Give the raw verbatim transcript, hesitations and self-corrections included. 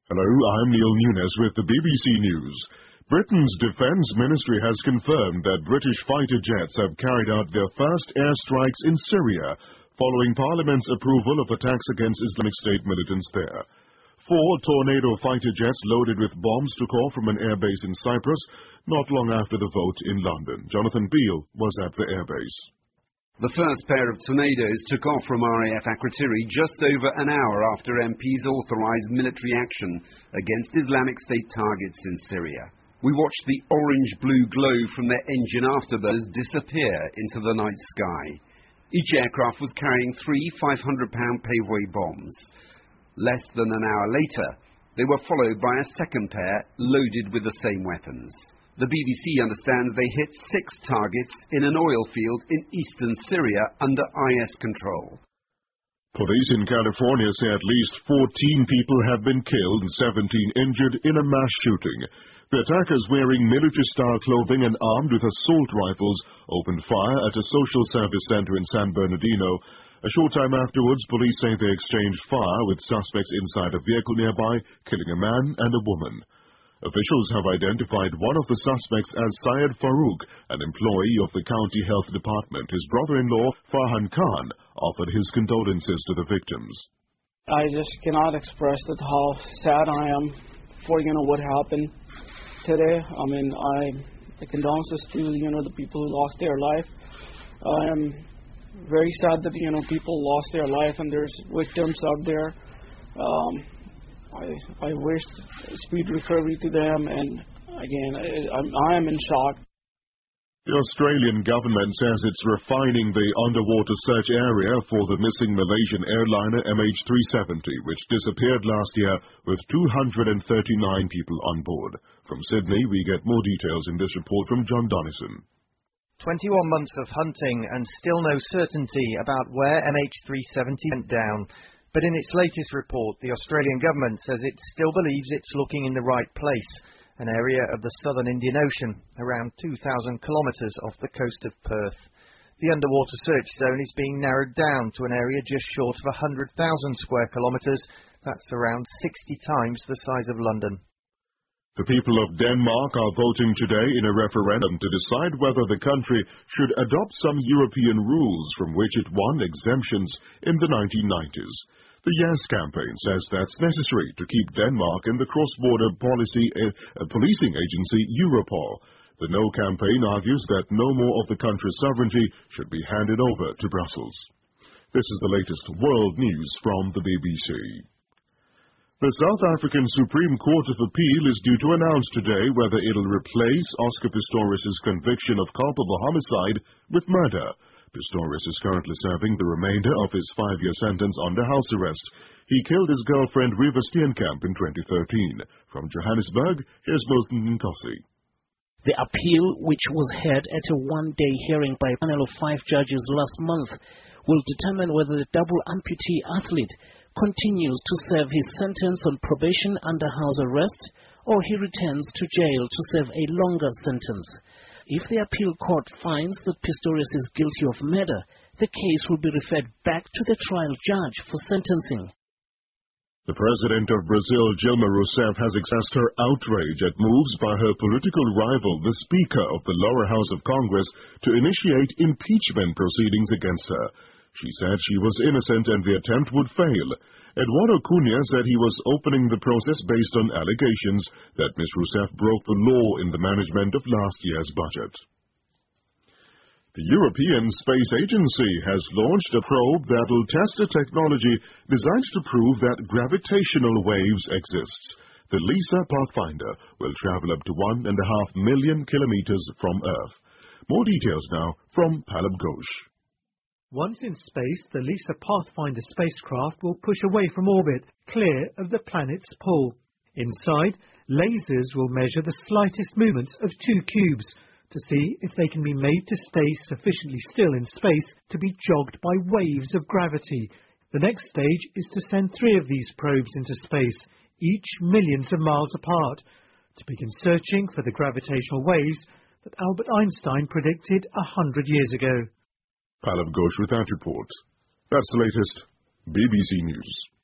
Hello, I'm Neil Nunes with the B B C News. Britain's Defence Ministry has confirmed that British fighter jets have carried out their first airstrikes in Syria, following Parliament's approval of attacks against Islamic State militants there. Four Tornado fighter jets loaded with bombs took off from an airbase in Cyprus not long after the vote in London. Jonathan Beale was at the airbase. The first pair of Tornadoes took off from R A F Akrotiri just over an hour after M Ps authorised military action against Islamic State targets in Syria. We watched the orange-blue glow from their engine afterburners disappear into the night sky. Each aircraft was carrying three five hundred pound Paveway bombs. Less than an hour later, they were followed by a second pair loaded with the same weapons. The B B C understands they hit six targets in an oil field in eastern Syria under I S control. Police in California say at least fourteen people have been killed and seventeen injured in a mass shooting. The attackers, wearing military-style clothing and armed with assault rifles, opened fire at a social service center in San Bernardino. A short time afterwards, police say they exchanged fire with suspects inside a vehicle nearby, killing a man and a woman. Officials have identified one of the suspects as Syed Farouk, an employee of the county health department. His brother-in-law, Farhan Khan, offered his condolences to the victims. I just cannot express that how sad I am for, you know, what happened today. I mean, I the condolences to, you know, the people who lost their life. I am very sad that, you know, people lost their life and there's victims out there. Um, I, I wish speed recovery to them, and again, I, I'm, I am in shock. The Australian government says it's refining the underwater search area for the missing Malaysian airliner M H three seventy, which disappeared last year with two hundred thirty-nine people on board. From Sydney, we get more details in this report from John Donnison. twenty-one months of hunting and still no certainty about where M H three seventy went down. But in its latest report, the Australian government says it still believes it's looking in the right place, an area of the southern Indian Ocean, around two thousand kilometres off the coast of Perth. The underwater search zone is being narrowed down to an area just short of one hundred thousand square kilometres. That's around sixty times the size of London. The people of Denmark are voting today in a referendum to decide whether the country should adopt some European rules from which it won exemptions in the nineteen nineties. The Yes campaign says that's necessary to keep Denmark in the cross-border policy uh, policing agency Europol. The No campaign argues that no more of the country's sovereignty should be handed over to Brussels. This is the latest world news from the B B C. The South African Supreme Court of Appeal is due to announce today whether it'll replace Oscar Pistorius' conviction of culpable homicide with murder. Pistorius is currently serving the remainder of his five-year sentence under house arrest. He killed his girlfriend Riva Steenkamp in twenty thirteen. From Johannesburg, here's Milton Nkosi. The appeal, which was heard at a one-day hearing by a panel of five judges last month, will determine whether the double amputee athlete continues to serve his sentence on probation under house arrest, or he returns to jail to serve a longer sentence. If the appeal court finds that Pistorius is guilty of murder, the case will be referred back to the trial judge for sentencing. The president of Brazil, Dilma Rousseff, has expressed her outrage at moves by her political rival, the Speaker of the lower house of Congress, to initiate impeachment proceedings against her. She said she was innocent and the attempt would fail. Eduardo Cunha said he was opening the process based on allegations that Miz Rousseff broke the law in the management of last year's budget. The European Space Agency has launched a probe that will test a technology designed to prove that gravitational waves exist. The LISA Pathfinder will travel up to one and a half million kilometers from Earth. More details now from Palab Ghosh. Once in space, the LISA Pathfinder spacecraft will push away from orbit, clear of the planet's pull. Inside, lasers will measure the slightest movements of two cubes to see if they can be made to stay sufficiently still in space to be jogged by waves of gravity. The next stage is to send three of these probes into space, each millions of miles apart, to begin searching for the gravitational waves that Albert Einstein predicted a hundred years ago. Palab Ghosh with that report. That's the latest B B C News.